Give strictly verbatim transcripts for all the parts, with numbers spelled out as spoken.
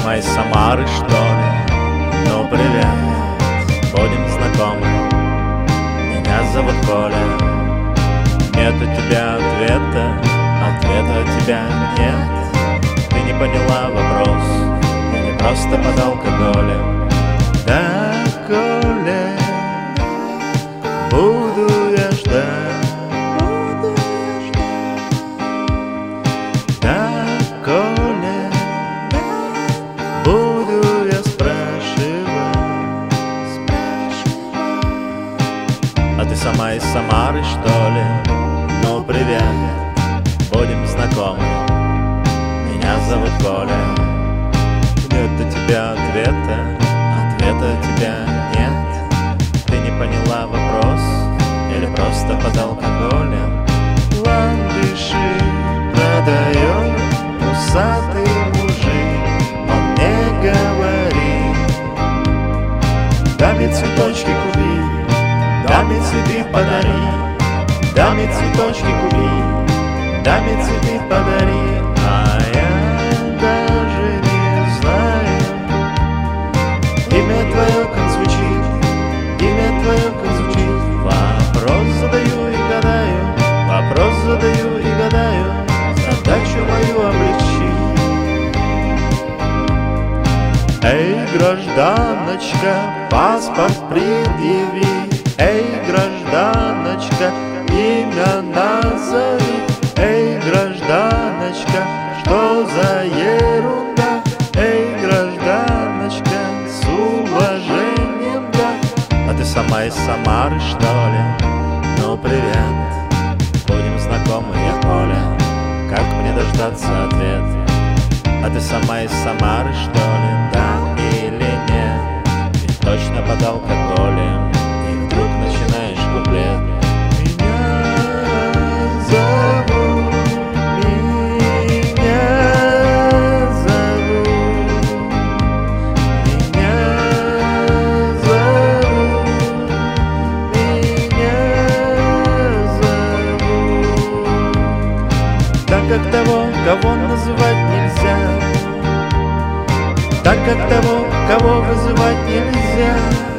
сама из Самары, что ли? Ну привет, будем знакомы. Меня зовут Коля. Нет у тебя ответа, ответа от тебя нет. Ты не поняла вопрос, я не просто под алкоголем. Да, Коля, буду я ждать. Да, Коля, буду я спрашивать. А ты сама из Самары, что ли? Ну привет, будем знакомы. Меня зовут Коля. Нет у тебя ответа, ответа от тебя нет. Ты не поняла вопрос или просто под алкоголем? Ландыши продает усатый мужик, он не говорит. Даме цветочки купи, даме цветы подари, даме цветочки купи, даме цветы подари. А я даже не знаю, имя твое как звучит, имя твое как звучит. Вопрос задаю и гадаю, вопрос задаю и гадаю, задачу мою облегчи. Эй, гражданочка, паспорт предъяви. Эй, гражданочка, имя назови. Эй, гражданочка, что за ерунда? Эй, гражданочка, с уважением, да. А ты сама из Самары, что ли? Ну привет, будем знакомы, я Коля. Как мне дождаться ответ? А ты сама из Самары, что ли? Да или нет? Ведь точно под алкоголем. И вдруг начинаешь куплет. Как того, кого называть нельзя, так как того, кого вызывать нельзя,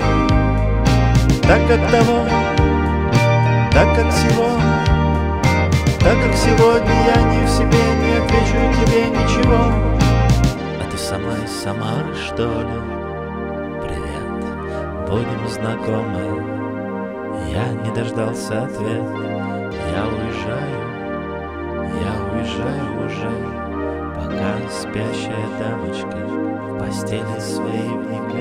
так как того, так как всего, так как сегодня я не в себе, не отвечу тебе ничего. А ты сама из Самары, что ли? Привет, будем знакомы. Я не дождался ответа, я уезжаю. Я уезжаю уже, пока спящая дамочка в постели своей вникает.